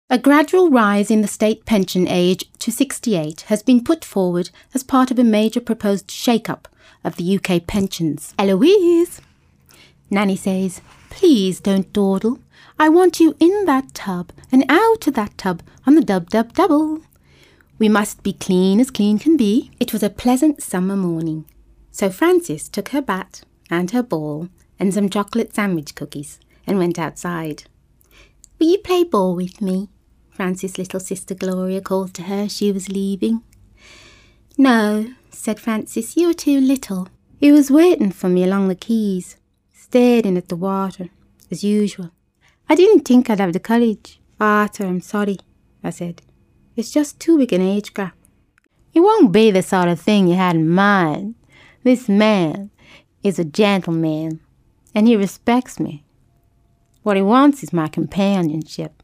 A gradual rise in the state pension age to 68 has been put forward as part of a major proposed shake-up of the UK pensions. Eloise! Nanny says, please don't dawdle. I want you in that tub and out of that tub on the dub-dub-double. We must be clean as clean can be. It was a pleasant summer morning, so Frances took her bat and her ball and some chocolate sandwich cookies and went outside. Will you play ball with me? Frances' little sister Gloria called to her as she was leaving. No, said Frances, you're too little. He was waiting for me along the quays, staring at the water, as usual. I didn't think I'd have the courage. Arthur, I'm sorry, I said. It's just too big an age gap. It won't be the sort of thing you had in mind. This man is a gentleman, and he respects me. What he wants is my companionship.